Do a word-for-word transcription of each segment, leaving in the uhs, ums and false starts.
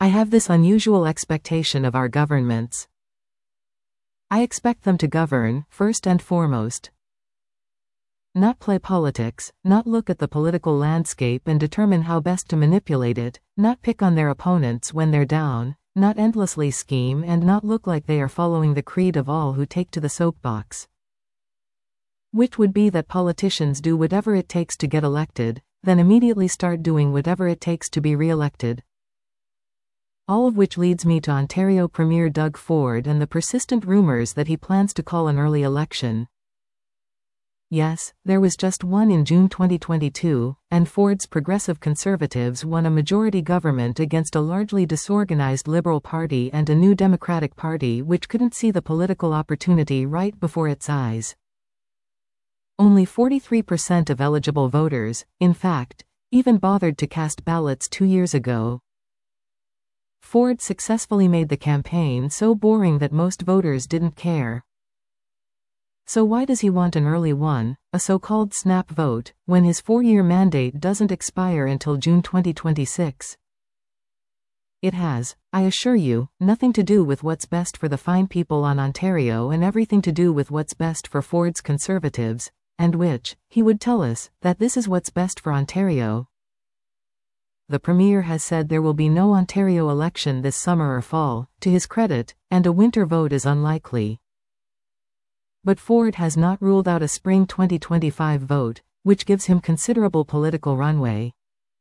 I have this unusual expectation of our governments. I expect them to govern, first and foremost. Not play politics, not look at the political landscape and determine how best to manipulate it, not pick on their opponents when they're down, not endlessly scheme and not look like they are following the creed of all who take to the soapbox. Which would be that politicians do whatever it takes to get elected, then immediately start doing whatever it takes to be re-elected. All of which leads me to Ontario Premier Doug Ford and the persistent rumors that he plans to call an early election. Yes, there was just one in June twenty twenty-two, and Ford's Progressive Conservatives won a majority government against a largely disorganized Liberal Party and a new Democratic Party which couldn't see the political opportunity right before its eyes. Only forty-three percent of eligible voters, in fact, even bothered to cast ballots two years ago. Ford successfully made the campaign so boring that most voters didn't care. So why does he want an early one, a so-called snap vote, when his four-year mandate doesn't expire until June twenty twenty-six? It has, I assure you, nothing to do with what's best for the fine people on Ontario and everything to do with what's best for Ford's Conservatives, and which, he would tell us, that this is what's best for Ontario. The Premier has said there will be no Ontario election this summer or fall, to his credit, and a winter vote is unlikely. But Ford has not ruled out a spring twenty twenty-five vote, which gives him considerable political runway.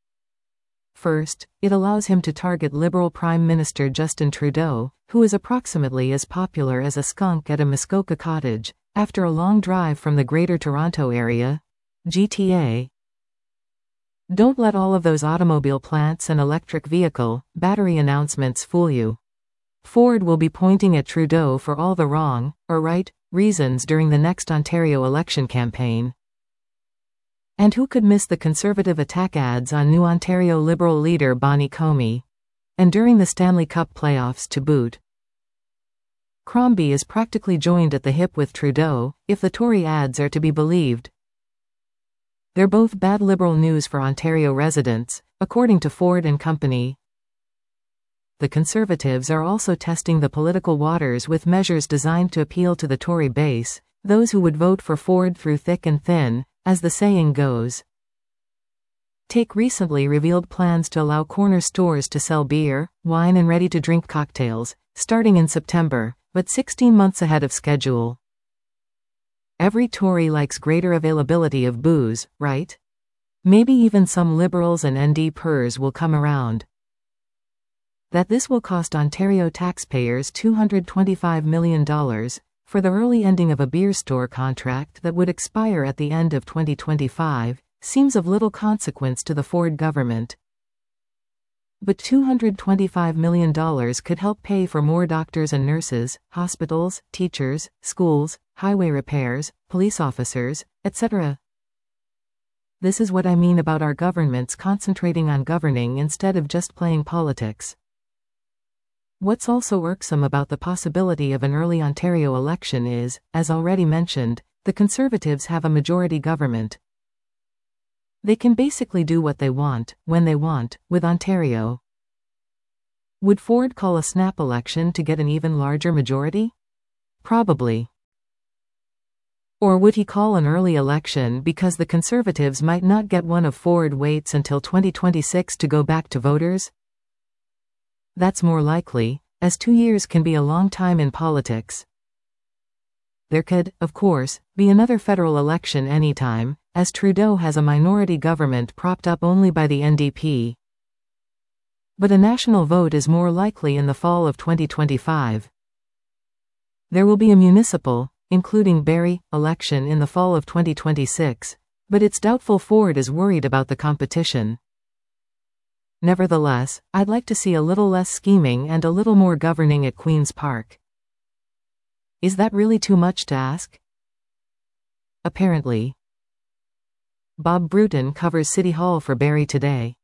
First, it allows him to target Liberal Prime Minister Justin Trudeau, who is approximately as popular as a skunk at a Muskoka cottage, after a long drive from the Greater Toronto Area, G T A. Don't let all of those automobile plants and electric vehicle, battery announcements fool you. Ford will be pointing at Trudeau for all the wrong, or right, reasons during the next Ontario election campaign. And who could miss the Conservative attack ads on new Ontario Liberal leader Bonnie Comey? And during the Stanley Cup playoffs to boot. Crombie is practically joined at the hip with Trudeau, if the Tory ads are to be believed. They're both bad Liberal news for Ontario residents, according to Ford and Company. The Conservatives are also testing the political waters with measures designed to appeal to the Tory base, those who would vote for Ford through thick and thin, as the saying goes. Take recently revealed plans to allow corner stores to sell beer, wine and ready-to-drink cocktails, starting in September, but sixteen months ahead of schedule. Every Tory likes greater availability of booze, right? Maybe even some Liberals and N D Pers will come around. That this will cost Ontario taxpayers two hundred twenty-five million dollars, for the early ending of a beer store contract that would expire at the end of twenty twenty-five, seems of little consequence to the Ford government. But two hundred twenty-five million dollars could help pay for more doctors and nurses, hospitals, teachers, schools, highway repairs, police officers, et cetera. This is what I mean about our governments concentrating on governing instead of just playing politics. What's also irksome about the possibility of an early Ontario election is, as already mentioned, the Conservatives have a majority government. They can basically do what they want, when they want, with Ontario. Would Ford call a snap election to get an even larger majority? Probably. Or would he call an early election because the Conservatives might not get one if Ford waits until twenty twenty-six to go back to voters? That's more likely, as two years can be a long time in politics. There could, of course, be another federal election anytime, as Trudeau has a minority government propped up only by the N D P. But a national vote is more likely in the fall of twenty twenty-five. There will be a municipal, including Barrie, election in the fall of twenty twenty-six, but it's doubtful Ford is worried about the competition. Nevertheless, I'd like to see a little less scheming and a little more governing at Queen's Park. Is that really too much to ask? Apparently. Bob Bruton covers City Hall for Barrie Today.